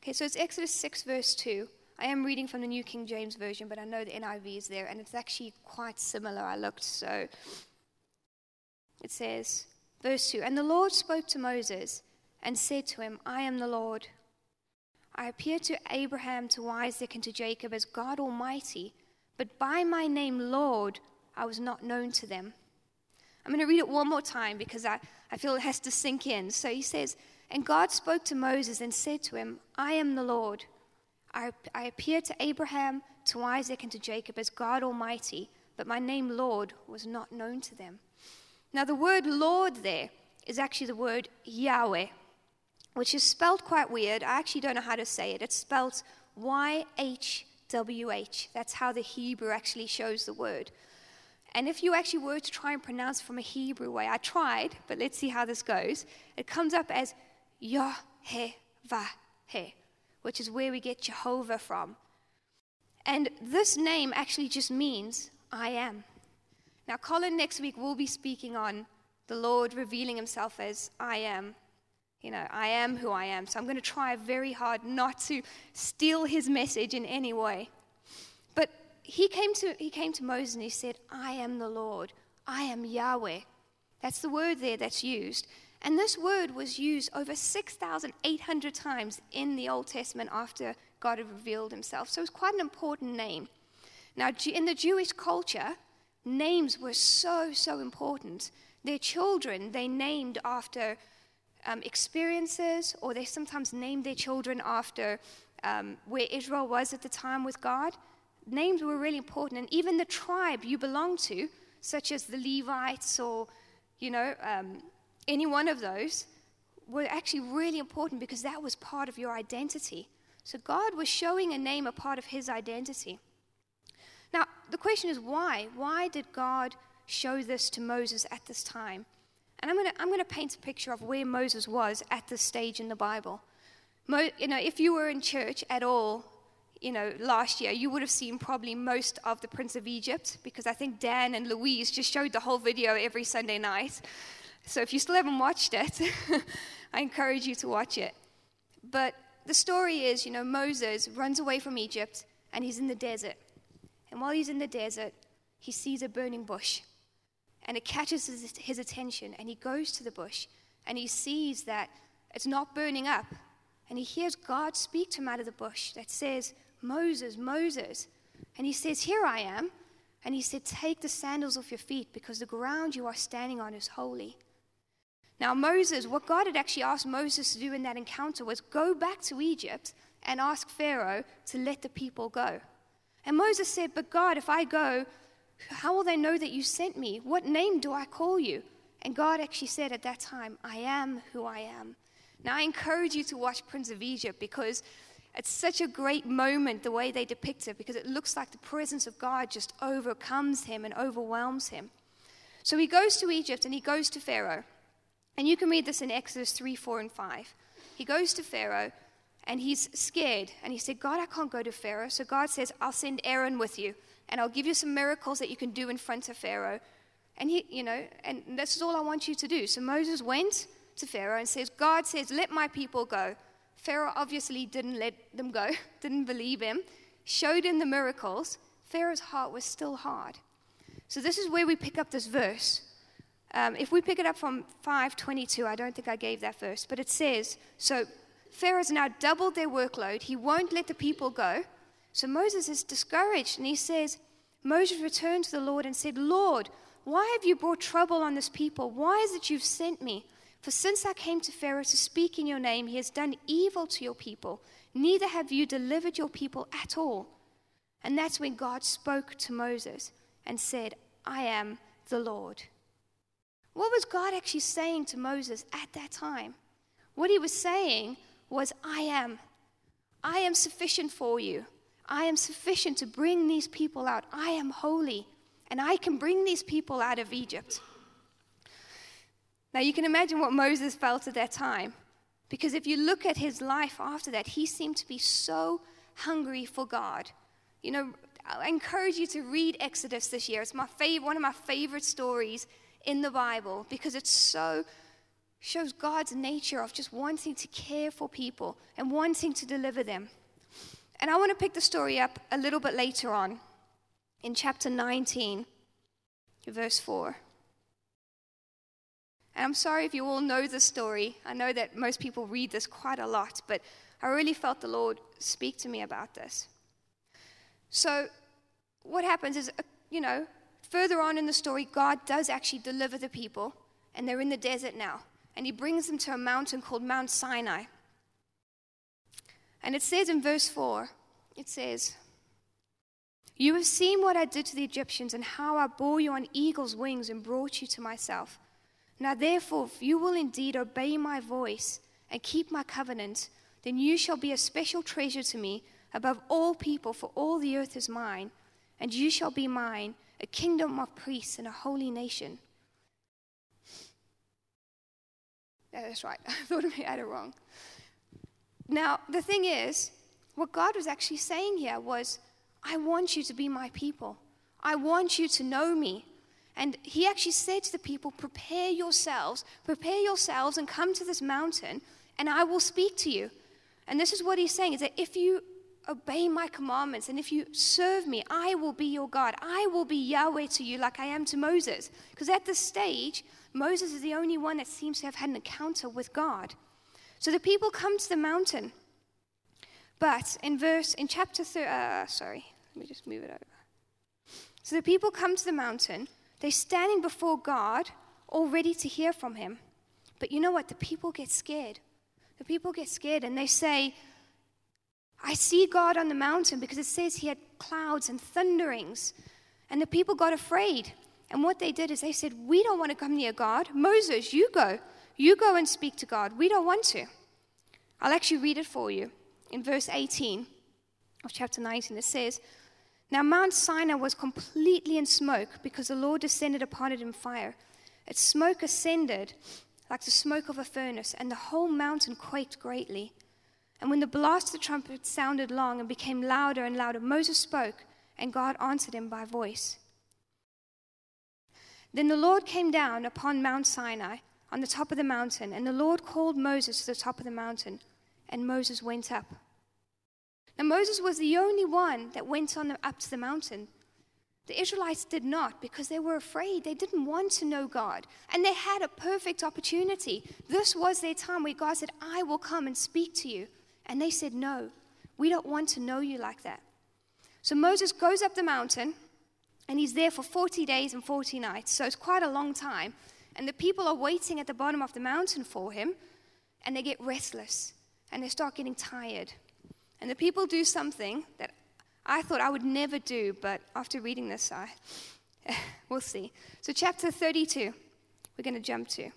Okay, so it's Exodus 6, verse 2. I am reading from the New King James Version, but I know the NIV is there, and it's actually quite similar. I looked, so it says, verse 2, "And the Lord spoke to Moses and said to him, I am the Lord. I appeared to Abraham, to Isaac, and to Jacob as God Almighty, but by my name, Lord, I was not known to them." I'm going to read it one more time because I feel it has to sink in. So he says, "And God spoke to Moses and said to him, I am the Lord. I appeared to Abraham, to Isaac, and to Jacob as God Almighty, but my name, Lord, was not known to them." Now, the word Lord there is actually the word Yahweh, which is spelled quite weird. I actually don't know how to say it. It's spelled YHWH. That's how the Hebrew actually shows the word. And if you actually were to try and pronounce from a Hebrew way, I tried, but let's see how this goes. It comes up as Yahweh, which is where we get Jehovah from. And this name actually just means I am. Now, Colin next week will be speaking on the Lord revealing himself as I am. You know, I am who I am. So I'm going to try very hard not to steal his message in any way. But he came to Moses and he said, I am the Lord. I am Yahweh. That's the word there that's used. And this word was used over 6,800 times in the Old Testament after God had revealed himself. So it's quite an important name. Now, in the Jewish culture, names were so important. Their children, they named after experiences, or they sometimes named their children after where Israel was at the time with God. Names were really important. And even the tribe you belong to, such as the Levites or, any one of those, were actually really important because that was part of your identity. So God was showing a name a part of his identity. Now, the question is why? Why did God show this to Moses at this time? And I'm going to paint a picture of where Moses was at this stage in the Bible. If you were in church at all, last year, you would have seen probably most of the Prince of Egypt, because I think Dan and Louise just showed the whole video every Sunday night. So if you still haven't watched it, I encourage you to watch it. But the story is, Moses runs away from Egypt and he's in the desert. And while he's in the desert, he sees a burning bush. And it catches his attention, and he goes to the bush and he sees that it's not burning up. And he hears God speak to him out of the bush that says, "Moses, Moses." And he says, "Here I am." And he said, "Take the sandals off your feet, because the ground you are standing on is holy." Now what God had actually asked Moses to do in that encounter was go back to Egypt and ask Pharaoh to let the people go. And Moses said, "But God, if I go, how will they know that you sent me? What name do I call you?" And God actually said at that time, "I am who I am." Now I encourage you to watch Prince of Egypt, because it's such a great moment the way they depict it, because it looks like the presence of God just overcomes him and overwhelms him. So he goes to Egypt and he goes to Pharaoh. And you can read this in Exodus 3, 4, and 5. He goes to Pharaoh and he's scared. And he said, "God, I can't go to Pharaoh." So God says, "I'll send Aaron with you, and I'll give you some miracles that you can do in front of Pharaoh." And and this is all I want you to do. So Moses went to Pharaoh and says, "God says, let my people go." Pharaoh obviously didn't let them go, didn't believe him, showed him the miracles. Pharaoh's heart was still hard. So this is where we pick up this verse. If we pick it up from 5:22, I don't think I gave that verse, but it says, so Pharaoh's now doubled their workload. He won't let the people go. So Moses is discouraged, and he says, Moses returned to the Lord and said, "Lord, why have you brought trouble on this people? Why is it you've sent me? For since I came to Pharaoh to speak in your name, he has done evil to your people. Neither have you delivered your people at all." And that's when God spoke to Moses and said, "I am the Lord." What was God actually saying to Moses at that time? What he was saying was, I am sufficient for you. I am sufficient to bring these people out. I am holy, and I can bring these people out of Egypt. Now you can imagine what Moses felt at that time, because if you look at his life after that, he seemed to be so hungry for God. I encourage you to read Exodus this year. It's one of my favorite stories in the Bible, because it's so shows God's nature of just wanting to care for people and wanting to deliver them. And I want to pick the story up a little bit later on in chapter 19, verse 4. And I'm sorry if you all know the story. I know that most people read this quite a lot, but I really felt the Lord speak to me about this. So what happens is, further on in the story, God does actually deliver the people, and they're in the desert now. And he brings them to a mountain called Mount Sinai. And it says in verse 4, it says, "You have seen what I did to the Egyptians and how I bore you on eagle's wings and brought you to myself. Now therefore, if you will indeed obey my voice and keep my covenant, then you shall be a special treasure to me above all people, for all the earth is mine, and you shall be mine, a kingdom of priests and a holy nation." That's right. I thought I had it wrong. Now, the thing is, what God was actually saying here was, I want you to be my people. I want you to know me. And he actually said to the people, prepare yourselves and come to this mountain, and I will speak to you. And this is what he's saying, is that if you obey my commandments and if you serve me, I will be your God. I will be Yahweh to you like I am to Moses. Because at this stage, Moses is the only one that seems to have had an encounter with God. So the people come to the mountain. But in chapter 3, let me just move it over. So the people come to the mountain. They're standing before God, all ready to hear from him. But you know what? The people get scared. The people get scared and they say, I see God on the mountain, because it says he had clouds and thunderings. And the people got afraid. And what they did is they said, we don't want to come near God. Moses, you go. You go and speak to God. We don't want to. I'll actually read it for you. In verse 18 of chapter 19, it says, "Now Mount Sinai was completely in smoke, because the Lord descended upon it in fire. Its smoke ascended like the smoke of a furnace, and the whole mountain quaked greatly. And when the blast of the trumpet sounded long and became louder and louder, Moses spoke, and God answered him by voice. Then the Lord came down upon Mount Sinai on the top of the mountain, and the Lord called Moses to the top of the mountain, and Moses went up." Now Moses was the only one that went up to the mountain. The Israelites did not, because they were afraid. They didn't want to know God. And they had a perfect opportunity. This was their time where God said, I will come and speak to you. And they said, no, we don't want to know you like that. So Moses goes up the mountain, and he's there for 40 days and 40 nights. So it's quite a long time. And the people are waiting at the bottom of the mountain for him, and they get restless, and they start getting tired. And the people do something that I thought I would never do, but after reading this, we'll see. So chapter 32, we're going to jump to.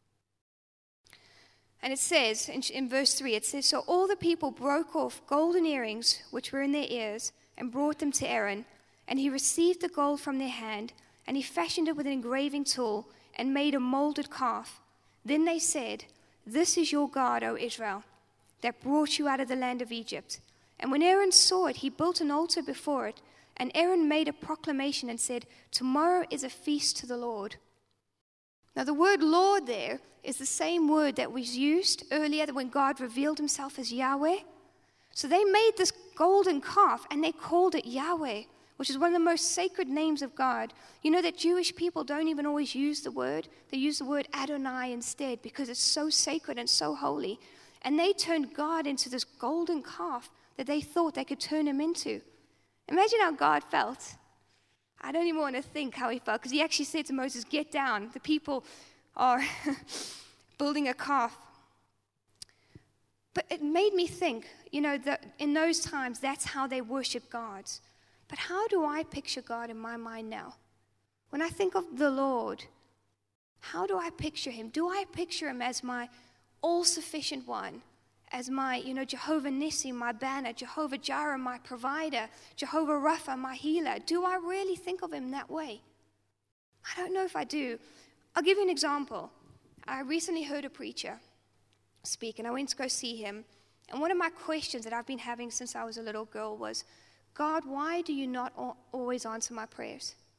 And it says, in verse 3, it says, "So all the people broke off golden earrings which were in their ears and brought them to Aaron. And he received the gold from their hand, and he fashioned it with an engraving tool and made a molded calf. Then they said, 'This is your God, O Israel, that brought you out of the land of Egypt.' And when Aaron saw it, he built an altar before it. And Aaron made a proclamation and said, 'Tomorrow is a feast to the Lord.'" Now the word Lord there is the same word that was used earlier when God revealed himself as Yahweh. So they made this golden calf and they called it Yahweh, which is one of the most sacred names of God. You know that Jewish people don't even always use the word. They use the word Adonai instead because it's so sacred and so holy. And they turned God into this golden calf that they thought they could turn him into. Imagine how God felt. I don't even want to think how he felt, because he actually said to Moses, "Get down. The people are building a calf." But it made me think, that in those times, that's how they worship God. But how do I picture God in my mind now? When I think of the Lord, how do I picture him? Do I picture him as my all-sufficient one? As my, Jehovah Nissi, my banner, Jehovah Jireh, my provider, Jehovah Rapha, my healer? Do I really think of him that way? I don't know if I do. I'll give you an example. I recently heard a preacher speak, and I went to go see him. And one of my questions that I've been having since I was a little girl was, God, why do you not always answer my prayers?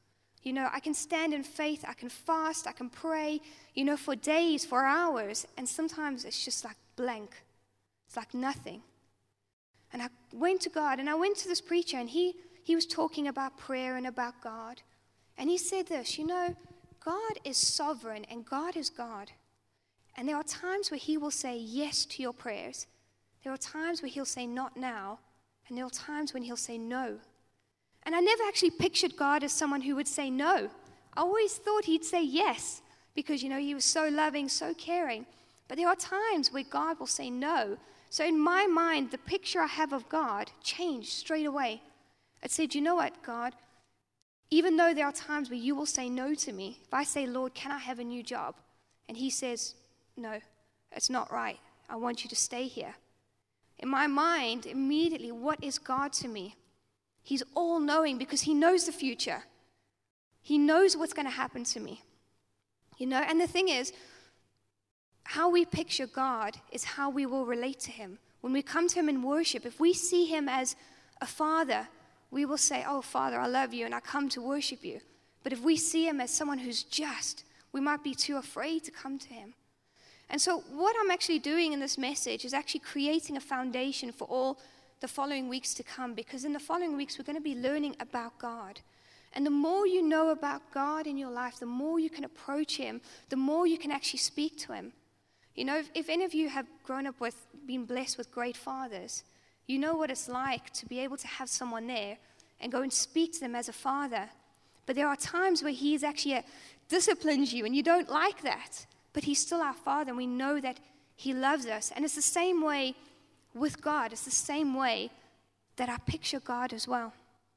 I can stand in faith, I can fast, I can pray, for days, for hours, and sometimes it's just like blank. It's like nothing. And I went to God, and I went to this preacher, and he was talking about prayer and about God. And he said this, God is sovereign, and God is God. And there are times where he will say yes to your prayers. There are times where he'll say not now, and there are times when he'll say no. And I never actually pictured God as someone who would say no. I always thought he'd say yes because, he was so loving, so caring. But there are times where God will say no. So in my mind, the picture I have of God changed straight away. It said, you know what, God? Even though there are times where you will say no to me, if I say, Lord, can I have a new job? And he says, no, it's not right. I want you to stay here. In my mind, immediately, what is God to me? He's all-knowing because he knows the future. He knows what's going to happen to me. And the thing is, how we picture God is how we will relate to him. When we come to him in worship, if we see him as a father, we will say, oh, Father, I love you and I come to worship you. But if we see him as someone who's just, we might be too afraid to come to him. And so what I'm actually doing in this message is actually creating a foundation for all the following weeks to come, because in the following weeks we're going to be learning about God. And the more you know about God in your life, the more you can approach him, the more you can actually speak to him. If any of you have grown up been blessed with great fathers, you know what it's like to be able to have someone there and go and speak to them as a father. But there are times where he is actually disciplines you and you don't like that. But he's still our Father, and we know that he loves us. And it's the same way with God. It's the same way that I picture God as well.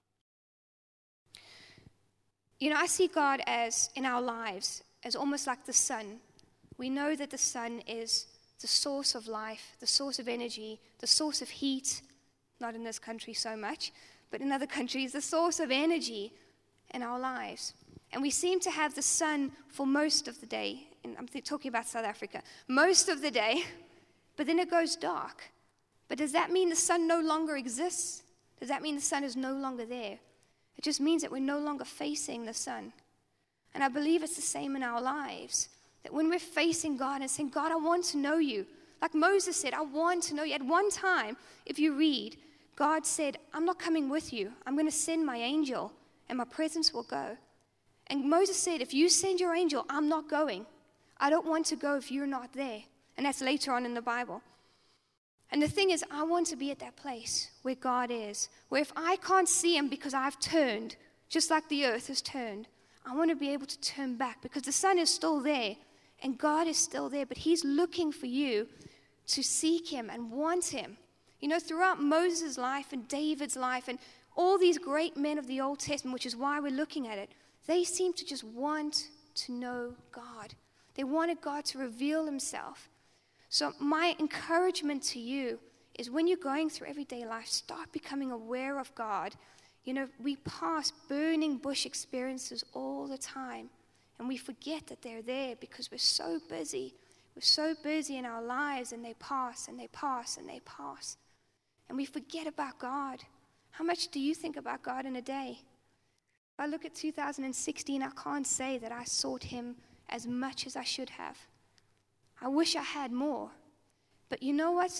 I see God in our lives as almost like the sun. We know that the sun is the source of life, the source of energy, the source of heat. Not in this country so much, but in other countries, the source of energy in our lives. And we seem to have the sun for most of the day. And I'm talking about South Africa. Most of the day, but then it goes dark. But does that mean the sun no longer exists? Does that mean the sun is no longer there? It just means that we're no longer facing the sun. And I believe it's the same in our lives. That when we're facing God and saying, God, I want to know you. Like Moses said, I want to know you. At one time, if you read, God said, I'm not coming with you. I'm going to send my angel, and my presence will go. And Moses said, if you send your angel, I'm not going. I don't want to go if you're not there. And that's later on in the Bible. And the thing is, I want to be at that place where God is, where if I can't see him because I've turned, just like the earth has turned, I want to be able to turn back because the sun is still there and God is still there, but he's looking for you to seek him and want him. Throughout Moses' life and David's life and all these great men of the Old Testament, which is why we're looking at it, they seem to just want to know God. They wanted God to reveal himself. So my encouragement to you is when you're going through everyday life, start becoming aware of God. We pass burning bush experiences all the time, and we forget that they're there because we're so busy. We're so busy in our lives, and they pass, and they pass, and they pass. And we forget about God. How much do you think about God in a day? If I look at 2016, I can't say that I sought him as much as I should have. I wish I had more. But you know what?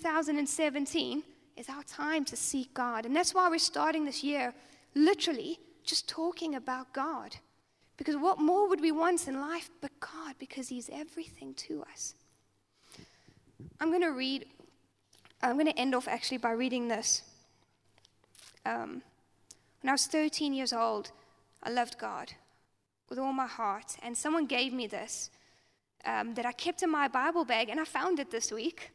2017 is our time to seek God. And that's why we're starting this year literally just talking about God. Because what more would we want in life but God? Because he's everything to us. I'm going to end off actually by reading this. When I was 13 years old, I loved God with all my heart. And someone gave me this that I kept in my Bible bag, and I found it this week.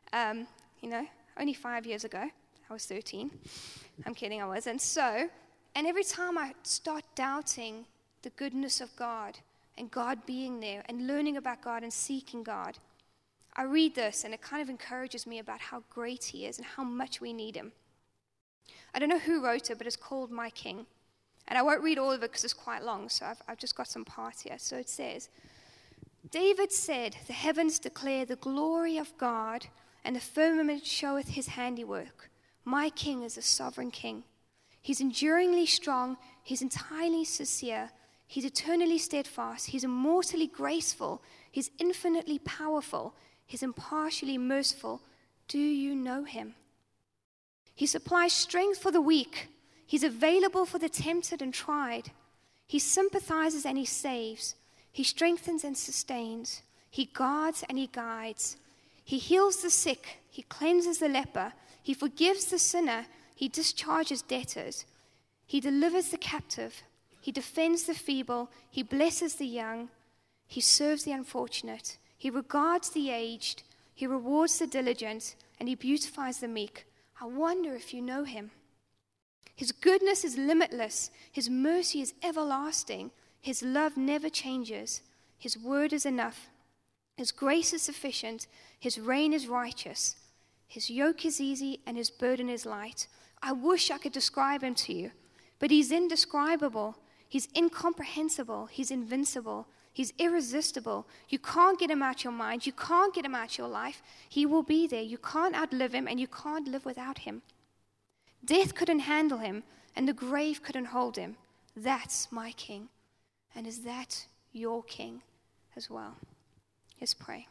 Only 5 years ago. I was 13. I'm kidding, I wasn't. And every time I start doubting the goodness of God and God being there and learning about God and seeking God, I read this, and it kind of encourages me about how great he is and how much we need him. I don't know who wrote it, but it's called My King. And I won't read all of it because it's quite long, so I've just got some parts here. So it says, David said, the heavens declare the glory of God, and the firmament showeth his handiwork. My King is a sovereign King. He's enduringly strong. He's entirely sincere. He's eternally steadfast. He's immortally graceful. He's infinitely powerful. He's impartially merciful. Do you know him? He supplies strength for the weak. He's available for the tempted and tried. He sympathizes and he saves. He strengthens and sustains. He guards and he guides. He heals the sick. He cleanses the leper. He forgives the sinner. He discharges debtors. He delivers the captive. He defends the feeble. He blesses the young. He serves the unfortunate. He regards the aged. He rewards the diligent. And he beautifies the meek. I wonder if you know him. His goodness is limitless. His mercy is everlasting. His love never changes. His word is enough. His grace is sufficient. His reign is righteous. His yoke is easy and his burden is light. I wish I could describe him to you, but he's indescribable. He's incomprehensible. He's invincible. He's irresistible. You can't get him out your mind. You can't get him out your life. He will be there. You can't outlive him, and you can't live without him. Death couldn't handle him, and the grave couldn't hold him. That's my King. And is that your King as well? Let's pray.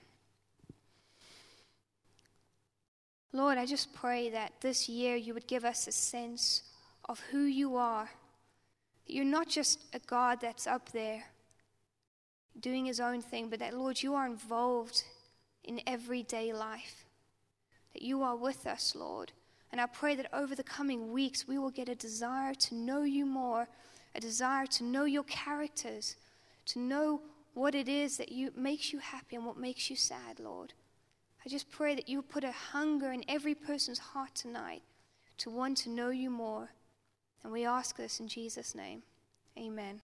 Lord, I just pray that this year you would give us a sense of who you are. You're not just a God that's up there doing his own thing, but that, Lord, you are involved in everyday life. That you are with us, Lord. And I pray that over the coming weeks we will get a desire to know you more, a desire to know your characters, to know what it is that makes you happy and what makes you sad, Lord. I just pray that you put a hunger in every person's heart tonight to want to know you more. And we ask this in Jesus' name. Amen.